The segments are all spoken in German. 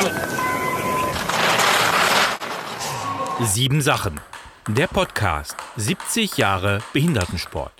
Sieben Sachen. Der Podcast 70 Jahre Behindertensport.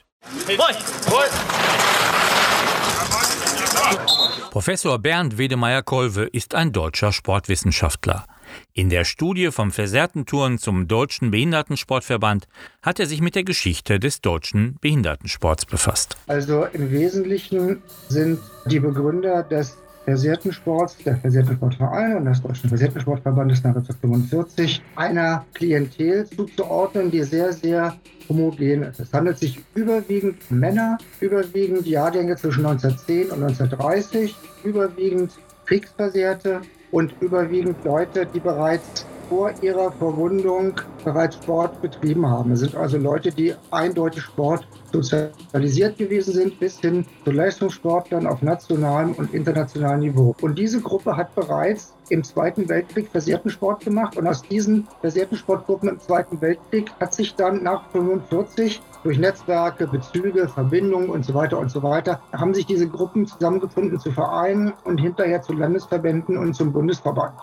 Professor Bernd Wedemeyer-Kolve ist ein deutscher Sportwissenschaftler. In der Studie vom Versehrtenturnen zum Deutschen Behindertensportverband hat er sich mit der Geschichte des deutschen Behindertensports befasst. Also im Wesentlichen sind die Begründer des Versehrtensports, der Versehrtensportverein und des Deutschen Versehrtensportverbandes nach 1945, einer Klientel zuzuordnen, die sehr, sehr homogen ist. Es handelt sich überwiegend um Männer, überwiegend Jahrgänge zwischen 1910 und 1930, überwiegend Kriegsversehrte und überwiegend Leute, die bereits vor ihrer Verwundung bereits Sport betrieben haben. Es sind also Leute, die eindeutig Sport sozialisiert gewesen sind, bis hin zu Leistungssportlern auf nationalem und internationalem Niveau. Und diese Gruppe hat bereits im Zweiten Weltkrieg Versehrtensport gemacht. Und aus diesen Versehrtensportgruppen im Zweiten Weltkrieg hat sich dann nach 1945 durch Netzwerke, Bezüge, Verbindungen und so weiter, haben sich diese Gruppen zusammengefunden zu Vereinen und hinterher zu Landesverbänden und zum Bundesverband.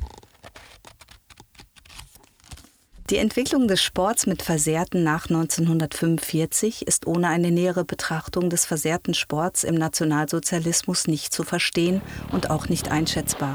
Die Entwicklung des Sports mit Versehrten nach 1945 ist ohne eine nähere Betrachtung des versehrten Sports im Nationalsozialismus nicht zu verstehen und auch nicht einschätzbar.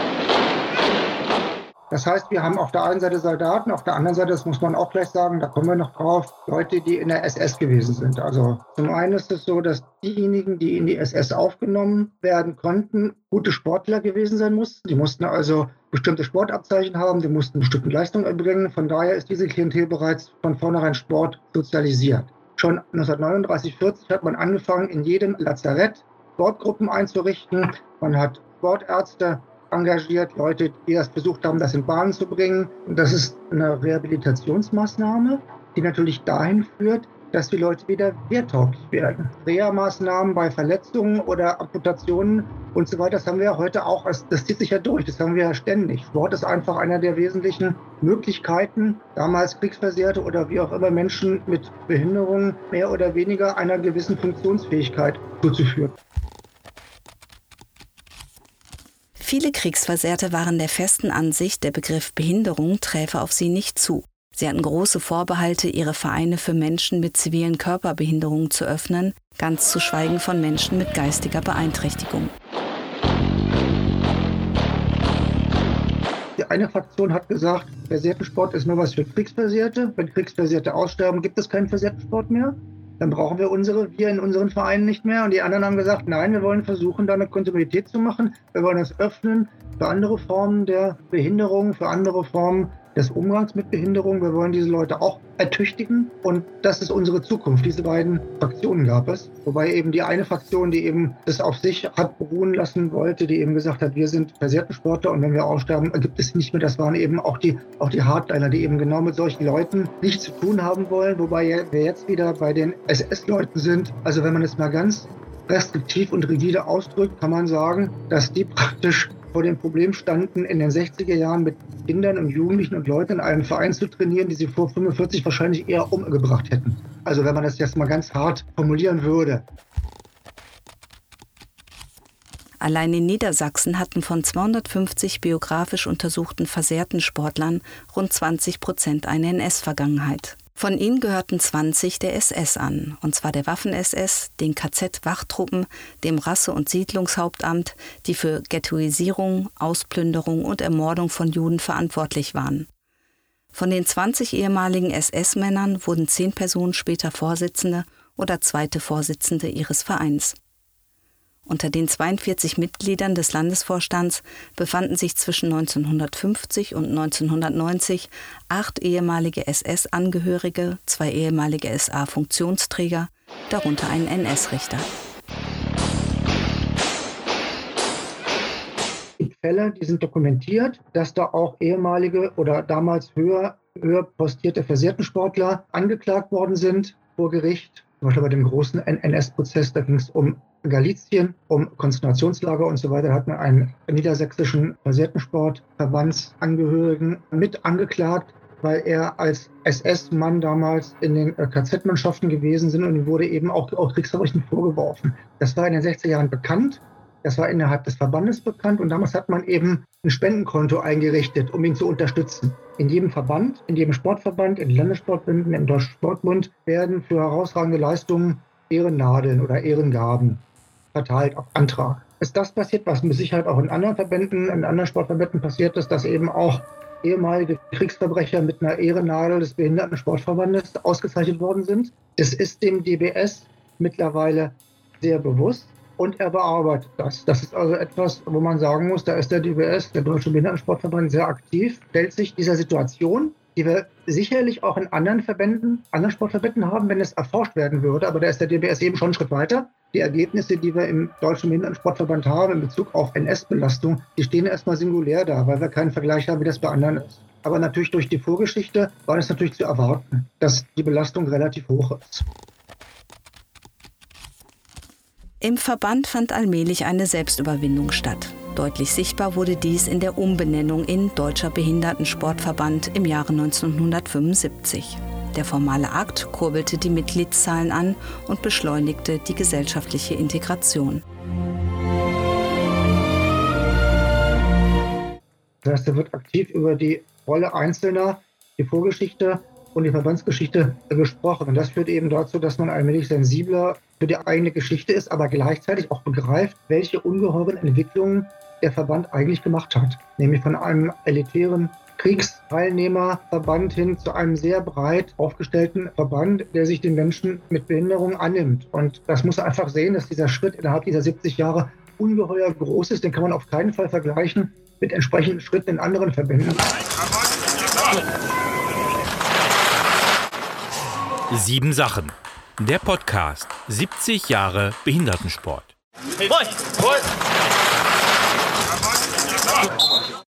Das heißt, wir haben auf der einen Seite Soldaten, auf der anderen Seite, das muss man auch gleich sagen, da kommen wir noch drauf, Leute, die in der SS gewesen sind. Also zum einen ist es so, dass diejenigen, die in die SS aufgenommen werden konnten, gute Sportler gewesen sein mussten. Die mussten also bestimmte Sportabzeichen haben, die mussten bestimmte Leistungen erbringen. Von daher ist diese Klientel bereits von vornherein Sport sozialisiert. Schon 1939, 40 hat man angefangen, in jedem Lazarett Sportgruppen einzurichten. Man hat Sportärzte engagiert, Leute, die das versucht haben, das in Bahnen zu bringen. Und das ist eine Rehabilitationsmaßnahme, die natürlich dahin führt, dass die Leute wieder wehrtauglich werden. Reha-Maßnahmen bei Verletzungen oder Amputationen und so weiter, das haben wir ja heute auch, das zieht sich ja durch, das haben wir ja ständig. Sport ist einfach einer der wesentlichen Möglichkeiten, damals Kriegsversehrte oder wie auch immer Menschen mit Behinderungen mehr oder weniger einer gewissen Funktionsfähigkeit zuzuführen. Viele Kriegsversehrte waren der festen Ansicht, der Begriff Behinderung träfe auf sie nicht zu. Sie hatten große Vorbehalte, ihre Vereine für Menschen mit zivilen Körperbehinderungen zu öffnen, ganz zu schweigen von Menschen mit geistiger Beeinträchtigung. Die eine Fraktion hat gesagt, Versehrtensport ist nur was für Kriegsversehrte. Wenn Kriegsversehrte aussterben, gibt es keinen Versehrtensport mehr. Dann brauchen wir in unseren Vereinen nicht mehr. Und die anderen haben gesagt, nein, wir wollen versuchen, da eine Kontinuität zu machen. Wir wollen das öffnen für andere Formen der Behinderung, für andere Formen des Umgangs mit Behinderung. Wir wollen diese Leute auch ertüchtigen. Und das ist unsere Zukunft. Diese beiden Fraktionen gab es. Wobei eben die eine Fraktion, die eben das auf sich hat beruhen lassen wollte, die eben gesagt hat, wir sind Versehrtensportler und wenn wir aussterben, gibt es nicht mehr. Das waren eben auch die Hardliner, die eben genau mit solchen Leuten nichts zu tun haben wollen. Wobei wir jetzt wieder bei den SS-Leuten sind. Also wenn man es mal ganz restriktiv und rigide ausdrückt, kann man sagen, dass die praktisch vor dem Problem standen, in den 60er Jahren mit Kindern und Jugendlichen und Leuten in einem Verein zu trainieren, die sie vor 45 wahrscheinlich eher umgebracht hätten. Also wenn man das jetzt mal ganz hart formulieren würde. Allein in Niedersachsen hatten von 250 biografisch untersuchten versehrten Sportlern rund 20% eine NS-Vergangenheit. Von ihnen gehörten 20 der SS an, und zwar der Waffen-SS, den KZ-Wachtruppen, dem Rasse- und Siedlungshauptamt, die für Ghettoisierung, Ausplünderung und Ermordung von Juden verantwortlich waren. Von den 20 ehemaligen SS-Männern wurden 10 Personen später Vorsitzende oder zweite Vorsitzende ihres Vereins. Unter den 42 Mitgliedern des Landesvorstands befanden sich zwischen 1950 und 1990 8 ehemalige SS-Angehörige, 2 ehemalige SA-Funktionsträger, darunter ein NS-Richter. Es gibt Fälle, die sind dokumentiert, dass da auch ehemalige oder damals höher postierte Versehrtensportler angeklagt worden sind vor Gericht. Zum Beispiel bei dem großen NS-Prozess, da ging es um Galizien, um Konzentrationslager und so weiter. Da hat man einen niedersächsischen Versehrtensportverbandsangehörigen mit angeklagt, weil er als SS-Mann damals in den KZ-Mannschaften gewesen sind und ihm wurde eben auch Kriegsverbrechen vorgeworfen. Das war in den 60er Jahren bekannt. Das war innerhalb des Verbandes bekannt und damals hat man eben ein Spendenkonto eingerichtet, um ihn zu unterstützen. In jedem Verband, in jedem Sportverband, in den Landessportbünden, im Deutschen Sportbund werden für herausragende Leistungen Ehrennadeln oder Ehrengaben verteilt auf Antrag. Ist das passiert, was mit Sicherheit auch in anderen Verbänden, in anderen Sportverbänden passiert ist, dass eben auch ehemalige Kriegsverbrecher mit einer Ehrennadel des Behindertensportverbandes ausgezeichnet worden sind? Es ist dem DBS mittlerweile sehr bewusst und er bearbeitet das. Das ist also etwas, wo man sagen muss, da ist der DBS, der Deutsche Behindertensportverband, sehr aktiv, stellt sich dieser Situation, die wir sicherlich auch in anderen Verbänden, anderen Sportverbänden haben, wenn es erforscht werden würde. Aber da ist der DBS eben schon einen Schritt weiter. Die Ergebnisse, die wir im Deutschen Behindertensportverband haben in Bezug auf NS-Belastung, die stehen erstmal singulär da, weil wir keinen Vergleich haben, wie das bei anderen ist. Aber natürlich durch die Vorgeschichte war es natürlich zu erwarten, dass die Belastung relativ hoch ist. Im Verband fand allmählich eine Selbstüberwindung statt. Deutlich sichtbar wurde dies in der Umbenennung in Deutscher Behindertensportverband im Jahre 1975. Der formale Akt kurbelte die Mitgliedszahlen an und beschleunigte die gesellschaftliche Integration. Das heißt, da wird aktiv über die Rolle Einzelner, die Vorgeschichte und die Verbandsgeschichte gesprochen. Und das führt eben dazu, dass man allmählich sensibler für die eigene Geschichte ist, aber gleichzeitig auch begreift, welche ungeheuren Entwicklungen der Verband eigentlich gemacht hat. Nämlich von einem elitären Kriegsteilnehmerverband hin zu einem sehr breit aufgestellten Verband, der sich den Menschen mit Behinderung annimmt. Und das muss man einfach sehen, dass dieser Schritt innerhalb dieser 70 Jahre ungeheuer groß ist. Den kann man auf keinen Fall vergleichen mit entsprechenden Schritten in anderen Verbänden. 7 Sachen. Der Podcast 70 Jahre Behindertensport. Hey,